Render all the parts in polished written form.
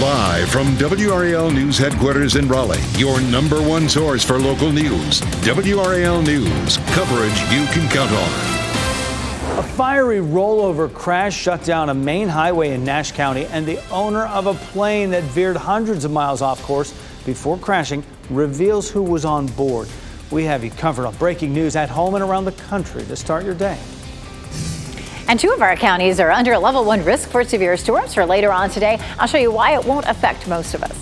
Live from WRAL News headquarters in Raleigh, your number one source for local news. WRAL News, coverage you can count on. A fiery rollover crash shut down a main highway in Nash County, and the owner of a plane that veered hundreds of miles off course before crashing reveals who was on board. We have you covered on breaking news at home and around the country to start your day. And 2 of our counties are under a level 1 risk for severe storms for later on today. I'll show you why it won't affect most of us.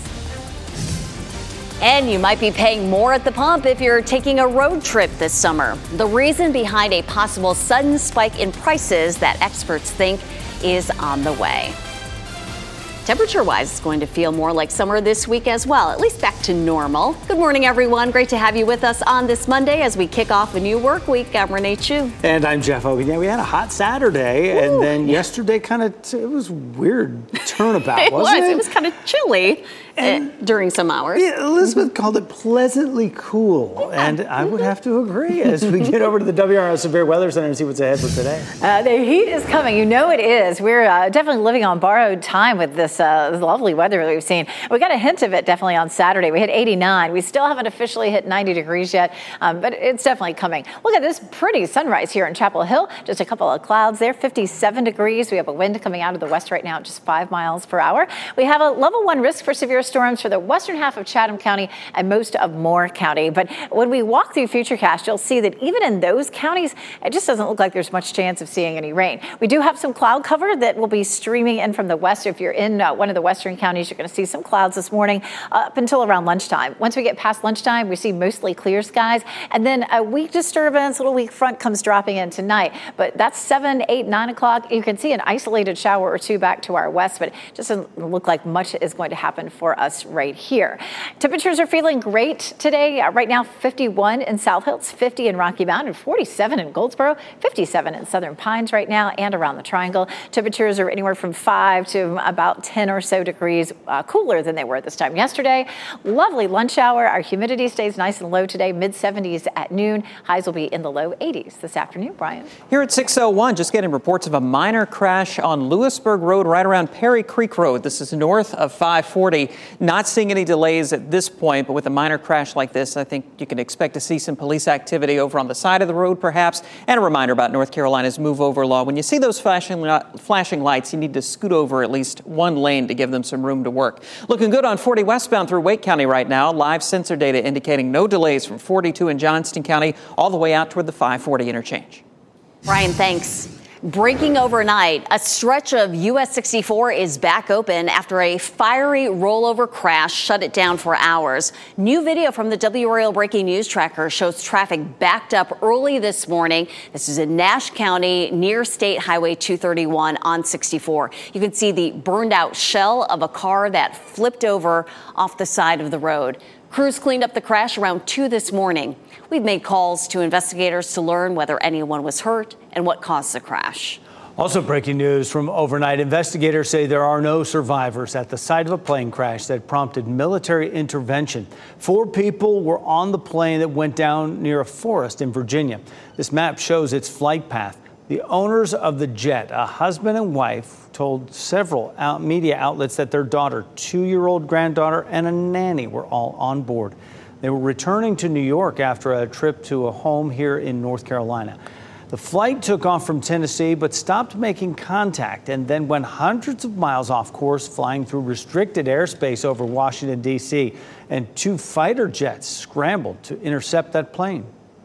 And you might be paying more at the pump if you're taking a road trip this summer. The reason behind a possible sudden spike in prices that experts think is on the way. Temperature-wise, it's going to feel more like summer this week as well, at least back to normal. Good morning, everyone. Great to have you with us on this Monday as we kick off a new work week. I'm Renee Chu. And I'm Jeff Hogan. Yeah, we had a hot Saturday, and then yesterday it was weird turnabout, wasn't it? It was kind of chilly during some hours. Yeah, Elizabeth called it pleasantly cool, and I would have to agree as we get over to the WRAL Severe Weather Center and see what's ahead for today. The heat is coming. You know it is. We're definitely living on borrowed time with this lovely weather that we've seen. We got a hint of it definitely on Saturday. We hit 89. We still haven't officially hit 90 degrees yet, but it's definitely coming. Look at this pretty sunrise here in Chapel Hill. Just a couple of clouds there, 57 degrees. We have a wind coming out of the west right now at just 5 miles per hour. We have a level 1 risk for severe storms for the western half of Chatham County and most of Moore County. But when we walk through Futurecast, you'll see that even in those counties, it just doesn't look like there's much chance of seeing any rain. We do have some cloud cover that will be streaming in from the west. If you're in one of the western counties, you're going to see some clouds this morning up until around lunchtime. Once we get past lunchtime, we see mostly clear skies. And then a weak disturbance, a little weak front comes dropping in tonight. But that's 7, 8, 9 o'clock. You can see an isolated shower or two back to our west, but it just doesn't look like much is going to happen for us right here. Temperatures are feeling great today. Right now, 51 in South Hills, 50 in Rocky Mountain, 47 in Goldsboro, 57 in Southern Pines right now, and around the Triangle. Temperatures are anywhere from 5 to about 10 or so degrees cooler than they were this time yesterday. Lovely lunch hour. Our humidity stays nice and low today, mid-70s at noon. Highs will be in the low 80s this afternoon. Brian. Here at 601, just getting reports of a minor crash on Lewisburg Road right around Perry Creek Road. This is north of 540. Not seeing any delays at this point, but with a minor crash like this, I think you can expect to see some police activity over on the side of the road perhaps. And a reminder about North Carolina's move over law. When you see those flashing lights, you need to scoot over at least one lane to give them some room to work. Looking good on 40 westbound through Wake County right now. Live sensor data indicating no delays from 42 in Johnston County all the way out toward the 540 interchange. Brian, thanks. Breaking overnight, a stretch of US 64 is back open after a fiery rollover crash shut it down for hours. New video from the WRAL Breaking News Tracker shows traffic backed up early this morning. This is in Nash County near State Highway 231 on 64. You can see the burned out shell of a car that flipped over off the side of the road. Crews cleaned up the crash around 2 this morning. We've made calls to investigators to learn whether anyone was hurt and what caused the crash. Also breaking news from overnight, investigators say there are no survivors at the site of a plane crash that prompted military intervention. 4 people were on the plane that went down near a forest in Virginia. This map shows its flight path. The owners of the jet, a husband and wife, told several media outlets that their daughter, 2-year-old granddaughter, and a nanny were all on board. They were returning to New York after a trip to a home here in North Carolina. The flight took off from Tennessee but stopped making contact and then went hundreds of miles off course, flying through restricted airspace over Washington, D.C., and 2 fighter jets scrambled to intercept that plane.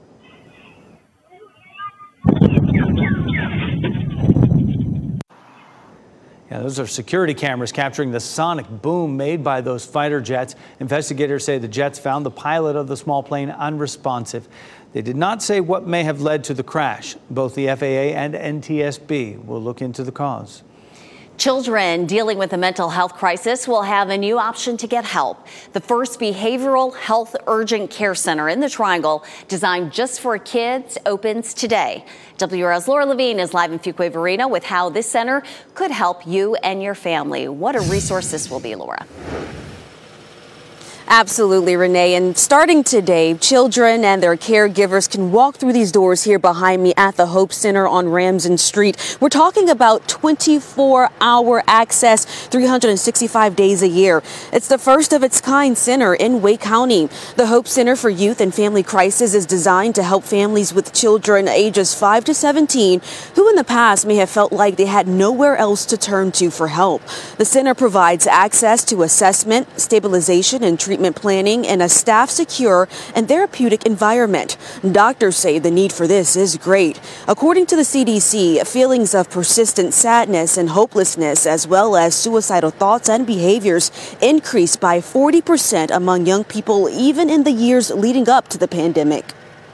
Yeah, those are security cameras capturing the sonic boom made by those fighter jets. Investigators say the jets found the pilot of the small plane unresponsive. They did not say what may have led to the crash. Both the FAA and NTSB will look into the cause. Children dealing with a mental health crisis will have a new option to get help. The first behavioral health urgent care center in the Triangle, designed just for kids, opens today. WRAL's Laura Levine is live in Fuquay-Varina with how this center could help you and your family. What a resource this will be, Laura. Absolutely, Renee. And starting today, children and their caregivers can walk through these doors here behind me at the Hope Center on Ramsden Street. We're talking about 24-hour access, 365 days a year. It's the first of its kind center in Wake County. The Hope Center for Youth and Family Crisis is designed to help families with children ages 5 to 17 who in the past may have felt like they had nowhere else to turn to for help. The center provides access to assessment, stabilization, and treatment planning in a staff secure and therapeutic environment. Doctors say the need for this is great. According to the CDC, feelings of persistent sadness and hopelessness, as well as suicidal thoughts and behaviors, increased by 40% among young people even in the years leading up to the pandemic.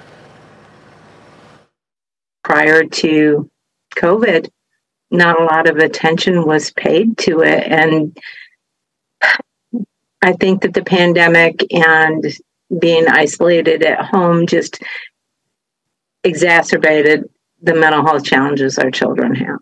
Prior to COVID, not a lot of attention was paid to it, and I think that the pandemic and being isolated at home just exacerbated the mental health challenges our children have.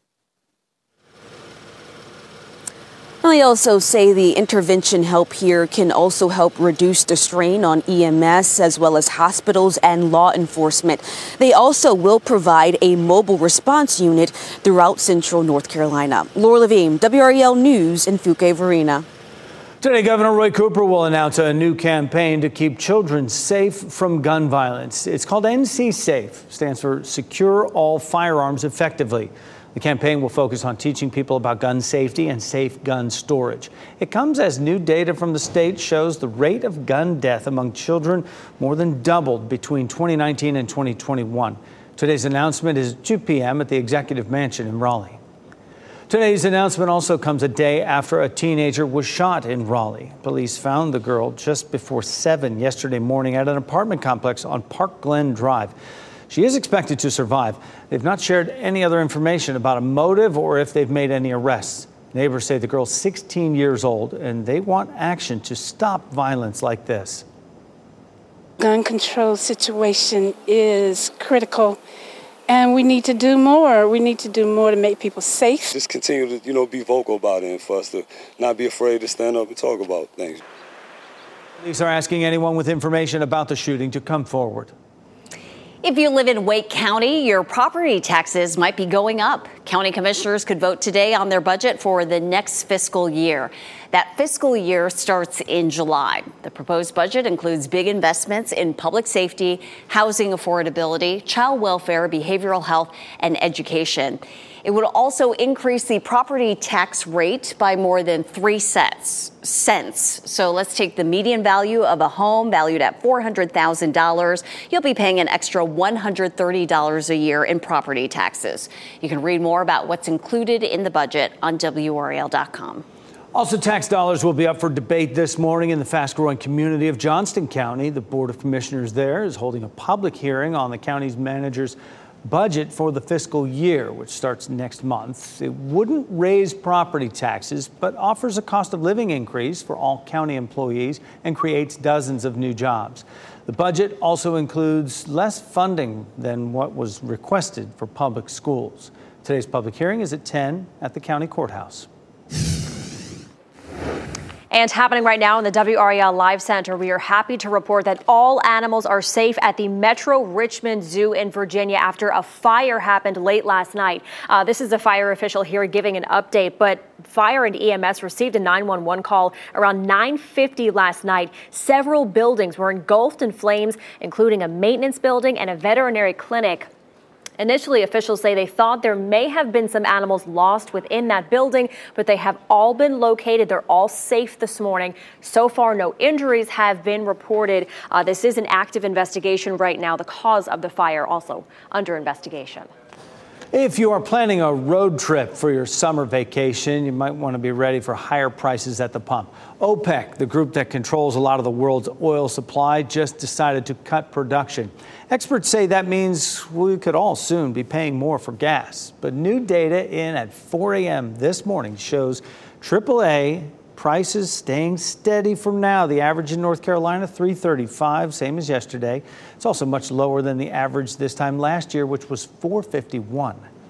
They also say the intervention help here can also help reduce the strain on EMS as well as hospitals and law enforcement. They also will provide a mobile response unit throughout central North Carolina. Laura Levine, WRAL News in Fuquay-Varina. Today, Governor Roy Cooper will announce a new campaign to keep children safe from gun violence. It's called NC Safe, stands for Secure All Firearms Effectively. The campaign will focus on teaching people about gun safety and safe gun storage. It comes as new data from the state shows the rate of gun death among children more than doubled between 2019 and 2021. Today's announcement is at 2 p.m. at the Executive Mansion in Raleigh. Today's announcement also comes a day after a teenager was shot in Raleigh. Police found the girl just before 7 yesterday morning at an apartment complex on Park Glen Drive. She is expected to survive. They've not shared any other information about a motive or if they've made any arrests. Neighbors say the girl's 16 years old and they want action to stop violence like this. Gun control situation is critical. And we need to do more. We need to do more to make people safe. Just continue to, be vocal about it and for us to not be afraid to stand up and talk about things. Police are asking anyone with information about the shooting to come forward. If you live in Wake County, your property taxes might be going up. County commissioners could vote today on their budget for the next fiscal year. That fiscal year starts in July. The proposed budget includes big investments in public safety, housing affordability, child welfare, behavioral health, and education. It would also increase the property tax rate by more than 3 cents. So let's take the median value of a home valued at $400,000. You'll be paying an extra $130 a year in property taxes. You can read more about what's included in the budget on WRAL.com. Also, tax dollars will be up for debate this morning in the fast-growing community of Johnston County. The Board of Commissioners there is holding a public hearing on the county's manager's budget for the fiscal year, which starts next month. It wouldn't raise property taxes, but offers a cost of living increase for all county employees and creates dozens of new jobs. The budget also includes less funding than what was requested for public schools. Today's public hearing is at 10 at the county courthouse. And happening right now in the WRAL Live Center, we are happy to report that all animals are safe at the Metro Richmond Zoo in Virginia after a fire happened late last night. This is a fire official here giving an update, but fire and EMS received a 911 call around 9:50 last night. Several buildings were engulfed in flames, including a maintenance building and a veterinary clinic. Initially, officials say they thought there may have been some animals lost within that building, but they have all been located. They're all safe this morning. So far, no injuries have been reported. This is an active investigation right now. The cause of the fire also under investigation. If you are planning a road trip for your summer vacation, you might want to be ready for higher prices at the pump. OPEC, the group that controls a lot of the world's oil supply, just decided to cut production. Experts say that means we could all soon be paying more for gas. But new data in at 4 a.m. this morning shows AAA prices staying steady for now. The average in North Carolina, $3.35, same as yesterday. It's also much lower than the average this time last year, which was $4.51.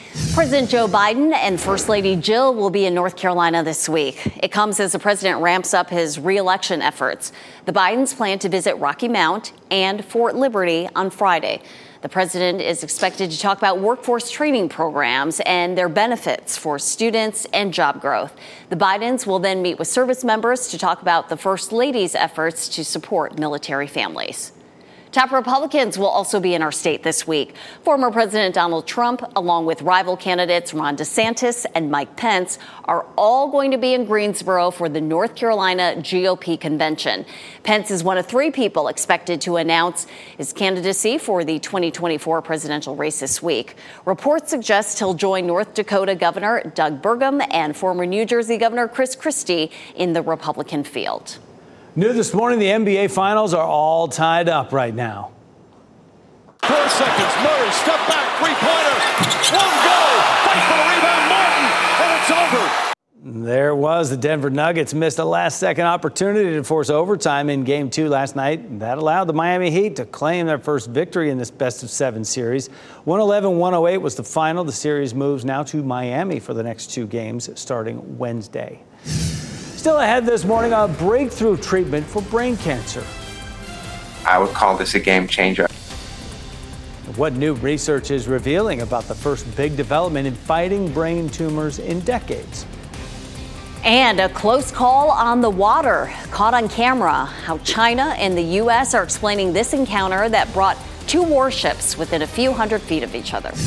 President Joe Biden and First Lady Jill will be in North Carolina this week. It comes as the president ramps up his re-election efforts. The Bidens plan to visit Rocky Mount and Fort Liberty on Friday. The president is expected to talk about workforce training programs and their benefits for students and job growth. The Bidens will then meet with service members to talk about the First Lady's efforts to support military families. Top Republicans will also be in our state this week. Former President Donald Trump, along with rival candidates Ron DeSantis and Mike Pence, are all going to be in Greensboro for the North Carolina GOP convention. Pence is one of 3 people expected to announce his candidacy for the 2024 presidential race this week. Reports suggest he'll join North Dakota Governor Doug Burgum and former New Jersey Governor Chris Christie in the Republican field. New this morning, the NBA Finals are all tied up right now. 4 seconds. Murray, step back, three-pointer. One go. Fight for the rebound, Martin, and it's over. There was. The Denver Nuggets missed a last-second opportunity to force overtime in Game 2 last night. That allowed the Miami Heat to claim their first victory in this best-of-7 series. 111-108 was the final. The series moves now to Miami for the next 2 games starting Wednesday. Still ahead this morning, a breakthrough treatment for brain cancer. I would call this a game changer. What new research is revealing about the first big development in fighting brain tumors in decades. And a close call on the water, caught on camera. How China and the U.S. are explaining this encounter that brought 2 warships within a few hundred feet of each other.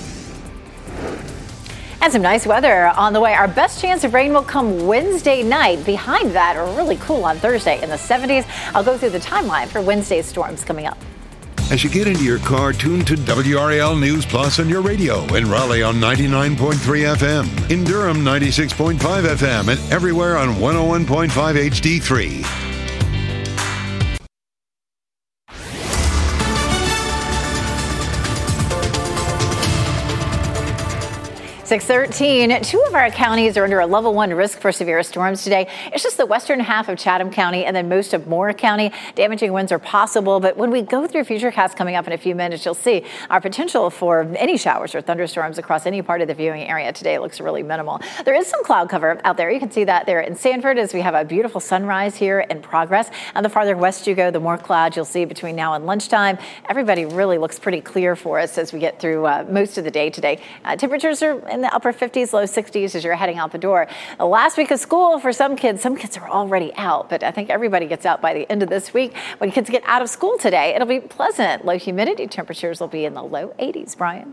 And some nice weather on the way. Our best chance of rain will come Wednesday night. Behind that, are really cool on Thursday in the 70s. I'll go through the timeline for Wednesday's storms coming up. As you get into your car, tune to WRAL News Plus on your radio. In Raleigh on 99.3 FM. In Durham, 96.5 FM. And everywhere on 101.5 HD3. 6:13. 2 of our counties are under a level 1 risk for severe storms today. It's just the western half of Chatham County and then most of Moore County. Damaging winds are possible, but when we go through Futurecast coming up in a few minutes, you'll see our potential for any showers or thunderstorms across any part of the viewing area today looks really minimal. There is some cloud cover out there. You can see that there in Sanford as we have a beautiful sunrise here in progress. And the farther west you go, the more clouds you'll see between now and lunchtime. Everybody really looks pretty clear for us as we get through most of the day today. Temperatures are in the upper 50s, low 60s as you're heading out the door. The last week of school for some kids are already out, but I think everybody gets out by the end of this week. When kids get out of school today, it'll be pleasant. Low humidity temperatures will be in the low 80s. Brian.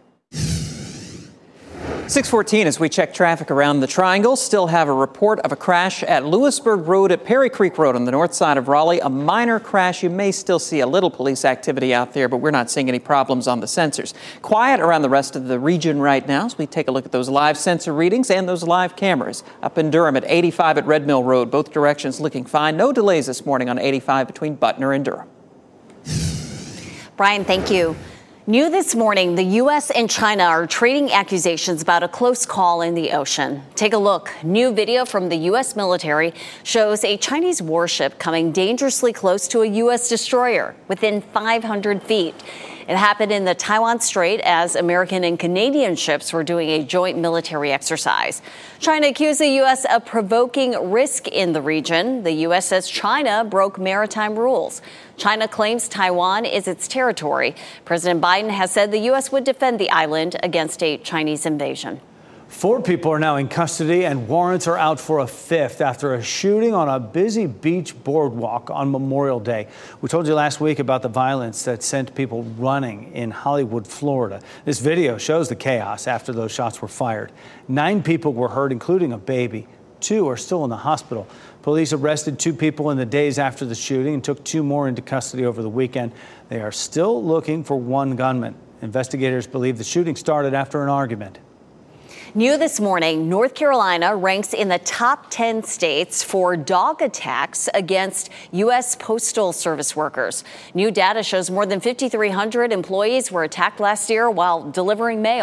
6:14 as we check traffic around the Triangle. Still have a report of a crash at Lewisburg Road at Perry Creek Road on the north side of Raleigh. A minor crash. You may still see a little police activity out there, but we're not seeing any problems on the sensors. Quiet around the rest of the region right now as we take a look at those live sensor readings and those live cameras. Up in Durham at 85 at Red Mill Road. Both directions looking fine. No delays this morning on 85 between Butner and Durham. Brian, thank you. New this morning, the U.S. and China are trading accusations about a close call in the ocean. Take a look. New video from the U.S. military shows a Chinese warship coming dangerously close to a U.S. destroyer within 500 feet. It happened in the Taiwan Strait as American and Canadian ships were doing a joint military exercise. China accused the U.S. of provoking risk in the region. The U.S. says China broke maritime rules. China claims Taiwan is its territory. President Biden has said the U.S. would defend the island against a Chinese invasion. 4 people are now in custody and warrants are out for a 5th after a shooting on a busy beach boardwalk on Memorial Day. We told you last week about the violence that sent people running in Hollywood, Florida. This video shows the chaos after those shots were fired. 9 people were hurt, including a baby. 2 are still in the hospital. Police arrested 2 people in the days after the shooting and took 2 more into custody over the weekend. They are still looking for 1 gunman. Investigators believe the shooting started after an argument. New this morning, North Carolina ranks in the top 10 states for dog attacks against U.S. Postal Service workers. New data shows more than 5,300 employees were attacked last year while delivering mail.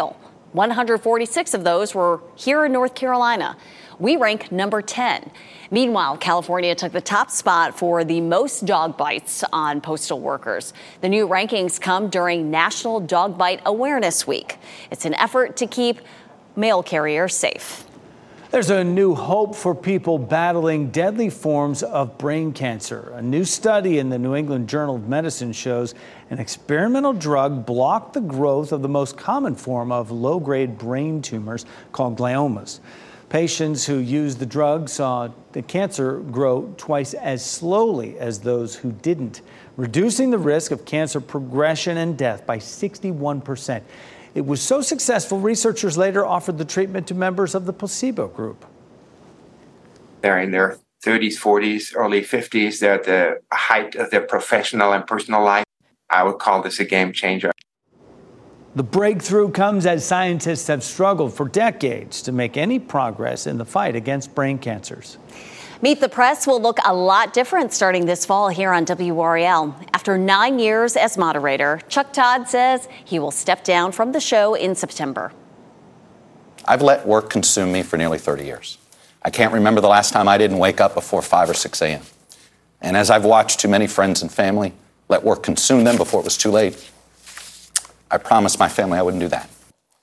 146 of those were here in North Carolina. We rank number 10. Meanwhile, California took the top spot for the most dog bites on postal workers. The new rankings come during National Dog Bite Awareness Week. It's an effort to keep mail carriers safe. There's a new hope for people battling deadly forms of brain cancer. A new study in the New England Journal of Medicine shows an experimental drug blocked the growth of the most common form of low-grade brain tumors called gliomas. Patients who used the drug saw the cancer grow twice as slowly as those who didn't, reducing the risk of cancer progression and death by 61%. It was so successful, researchers later offered the treatment to members of the placebo group. They're in their 30s, 40s, early 50s. They're at the height of their professional and personal life. I would call this a game changer. The breakthrough comes as scientists have struggled for decades to make any progress in the fight against brain cancers. Meet the Press will look a lot different starting this fall here on WRAL. After 9 years as moderator, Chuck Todd says he will step down from the show in September. I've let work consume me for nearly 30 years. I can't remember the last time I didn't wake up before 5 or 6 a.m. And as I've watched too many friends and family let work consume them before it was too late, I promised my family I wouldn't do that.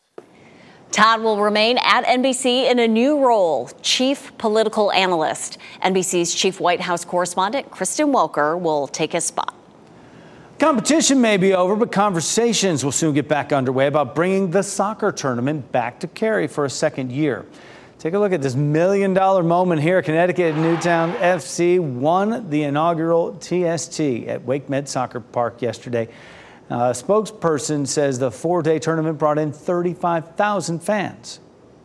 Todd will remain at NBC in a new role, chief political analyst. NBC's chief White House correspondent, Kristen Welker, will take his spot. Competition may be over, but conversations will soon get back underway about bringing the soccer tournament back to Cary for a second year. Take a look at this $1 million moment here. Connecticut Newtown FC won the inaugural TST at Wake Med Soccer Park yesterday. A spokesperson says the 4-day tournament brought in 35,000 fans.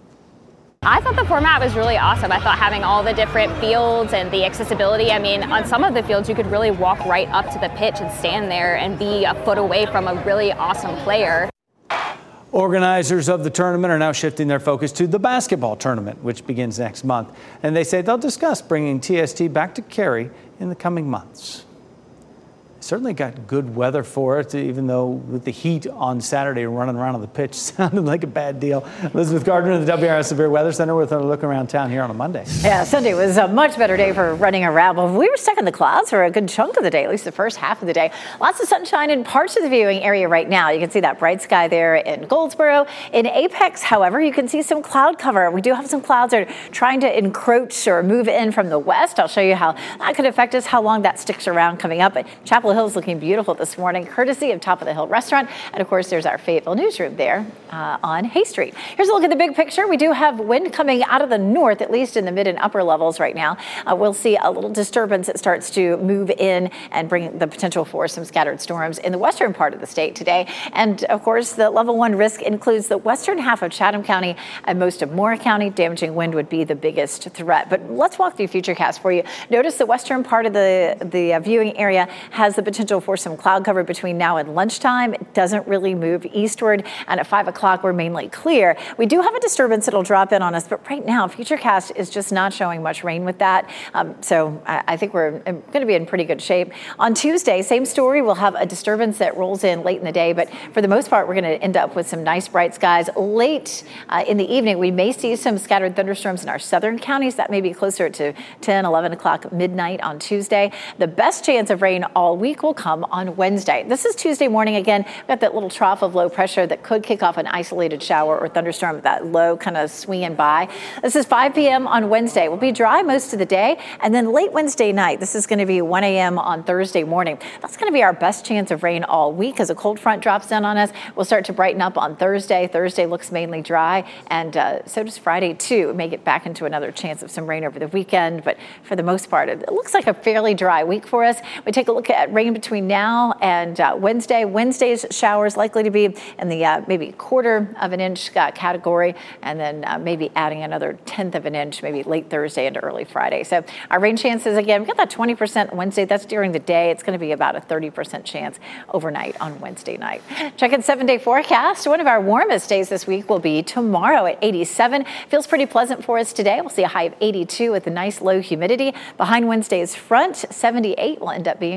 I thought the format was really awesome. I thought having all the different fields and the accessibility. I mean, on some of the fields, you could really walk right up to the pitch and stand there and be a foot away from a really awesome player. Organizers of the tournament are now shifting their focus to the basketball tournament, which begins next month. And they say they'll discuss bringing TST back to Cary in the coming months. Certainly got good weather for it, even though with the heat on Saturday running around on the pitch sounded like a bad deal. Elizabeth Gardner of the WRS Severe Weather Center with a look around town here on a Monday. Yeah, Sunday was a much better day for running around. Well, we were stuck in the clouds for a good chunk of the day, at least the first half of the day. Lots of sunshine in parts of the viewing area right now. You can see that bright sky there in Goldsboro. In Apex, however, you can see some cloud cover. We do have some clouds that are trying to encroach or move in from the west. I'll show you how that could affect us, how long that sticks around coming up. But Chapel Hill's looking beautiful this morning, courtesy of Top of the Hill Restaurant. And of course, there's our Fayetteville newsroom there on Hay Street. Here's a look at the big picture. We do have wind coming out of the north, at least in the mid and upper levels right now. We'll see a little disturbance that starts to move in and bring the potential for some scattered storms in the western part of the state today. And of course, the level 1 risk includes the western half of Chatham County and most of Moore County. Damaging wind would be the biggest threat. But let's walk through Futurecast for you. Notice the western part of the viewing area has the potential for some cloud cover between now and lunchtime. It doesn't really move eastward, and at 5 o'clock we're mainly clear. We do have a disturbance that'll drop in on us, but right now Futurecast is just not showing much rain with that. So I think we're going to be in pretty good shape. On Tuesday, same story. We'll have a disturbance that rolls in late in the day, but for the most part we're going to end up with some nice bright skies. Late in the evening we may see some scattered thunderstorms in our southern counties. That may be closer to 10, 11 o'clock midnight on Tuesday. The best chance of rain all week will come on Wednesday. This is Tuesday morning again. We've got that little trough of low pressure that could kick off an isolated shower or thunderstorm with that low kind of swinging by. This is 5 p.m. on Wednesday. We'll be dry most of the day. And then late Wednesday night, this is going to be 1 a.m. on Thursday morning. That's going to be our best chance of rain all week as a cold front drops in on us. We'll start to brighten up on Thursday. Thursday looks mainly dry. And so does Friday, too. We may get back into another chance of some rain over the weekend. But for the most part, it looks like a fairly dry week for us. We take a look at rain between now and Wednesday. Wednesday's showers likely to be in the maybe 1/4 of an inch category, and then maybe adding another 1/10 of an inch, maybe late Thursday into early Friday. So our rain chances, again, we've got that 20% Wednesday. That's during the day. It's going to be about a 30% chance overnight on Wednesday night. Check in 7-day forecast. One of our warmest days this week will be tomorrow at 87. Feels pretty pleasant for us today. We'll see a high of 82 with a nice low humidity. Behind Wednesday's front, 78 will end up being our cool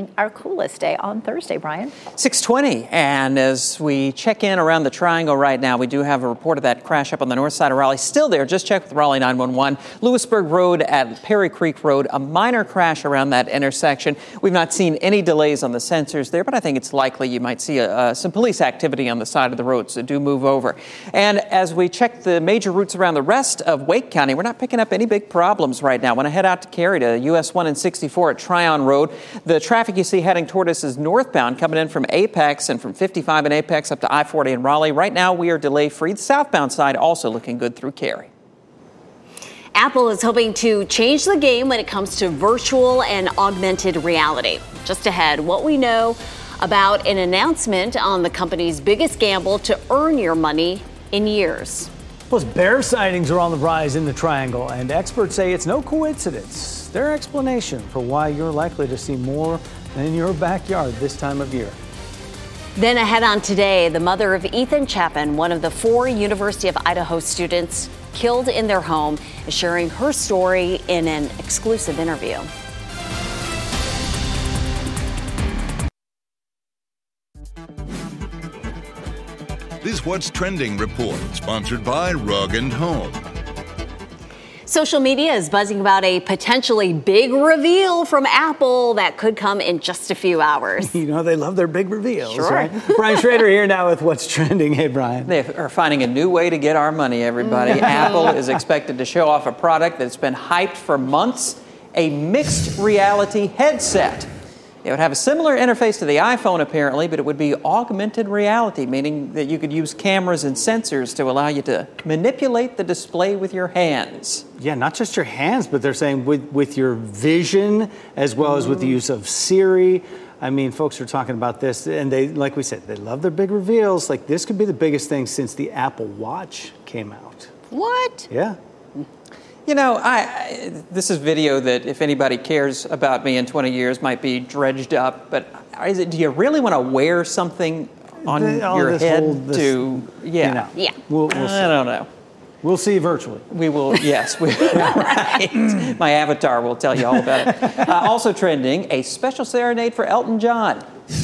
coolest day on Thursday, Brian. 6:20. And as we check in around the Triangle right now, we do have a report of that crash up on the north side of Raleigh. Still there. Just check with Raleigh 911. Lewisburg Road at Perry Creek Road. A minor crash around that intersection. We've not seen any delays on the sensors there, but I think it's likely you might see some police activity on the side of the road, so do move over. And as we check the major routes around the rest of Wake County, we're not picking up any big problems right now. When I head out to Cary to US 1 and 64 at Tryon Road, the traffic you see heading toward us is northbound, coming in from Apex and from 55 in Apex up to I-40 in Raleigh. Right now, we are delay-free. The southbound side also looking good through Cary. Apple is hoping to change the game when it comes to virtual and augmented reality. Just ahead, what we know about an announcement on the company's biggest gamble to earn your money in years. Plus, bear sightings are on the rise in the Triangle, and experts say it's no coincidence. Their explanation for why you're likely to see more in your backyard this time of year. Then ahead on today, the mother of Ethan Chapin, one of the 4 University of Idaho students killed in their home, is sharing her story in an exclusive interview. This What's Trending report, sponsored by Rug & Home. Social media is buzzing about a potentially big reveal from Apple that could come in just a few hours. You know, they love their big reveals, sure. Right? Brian Schrader here now with What's Trending. Hey, Brian. They are finding a new way to get our money, everybody. Apple is expected to show off a product that's been hyped for months, a mixed reality headset. It would have a similar interface to the iPhone, apparently, but it would be augmented reality, meaning that you could use cameras and sensors to allow you to manipulate the display with your hands. Yeah, not just your hands, but they're saying with your vision, as well as with the use of Siri. I mean, folks are talking about this, and they, like we said, they love their big reveals. Like, this could be the biggest thing since the Apple Watch came out. What? Yeah. You know, this is video that if anybody cares about me in 20 years might be dredged up, but do you really want to wear something on your head Yeah. We'll see. I don't know. We'll see virtually. We will, yes. Right. My avatar will tell you all about it. Also trending, a special serenade for Elton John.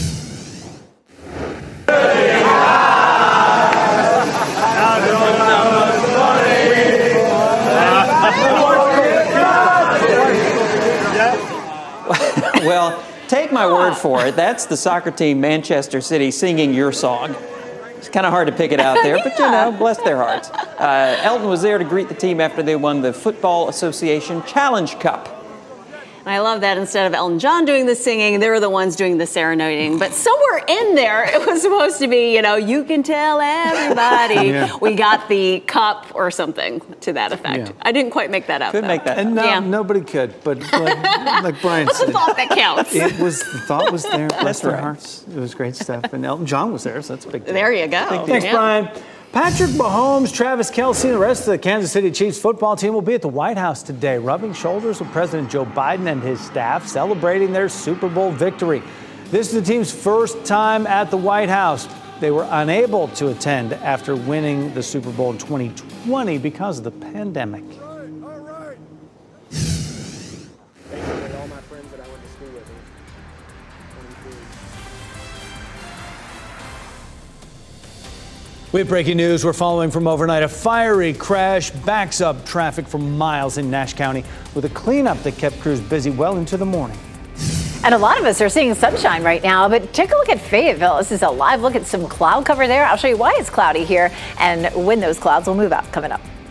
Well, take my word for it. That's the soccer team Manchester City singing your song. It's kind of hard to pick it out there, but, you know, bless their hearts. Elton was there to greet the team after they won the Football Association Challenge Cup. And I love that instead of Elton John doing the singing, they were the ones doing the serenading. But somewhere in there, it was supposed to be, you know, you can tell everybody. Yeah. We got the cup or something to that effect. Yeah. I didn't quite make that up. Couldn't make that. And nobody could, but like Brian What's said. the thought that counts? The thought was there. Bless their right. hearts. It was great stuff. And Elton John was there, so that's a big deal. There you go. Thanks, Brian. Patrick Mahomes, Travis Kelce, and the rest of the Kansas City Chiefs football team will be at the White House today, rubbing shoulders with President Joe Biden and his staff, celebrating their Super Bowl victory. This is the team's first time at the White House. They were unable to attend after winning the Super Bowl in 2020 because of the pandemic. We have breaking news. We're following from overnight. A fiery crash backs up traffic for miles in Nash County with a cleanup that kept crews busy well into the morning. And a lot of us are seeing sunshine right now, but take a look at Fayetteville. This is a live look at some cloud cover there. I'll show you why it's cloudy here and when those clouds will move out coming up.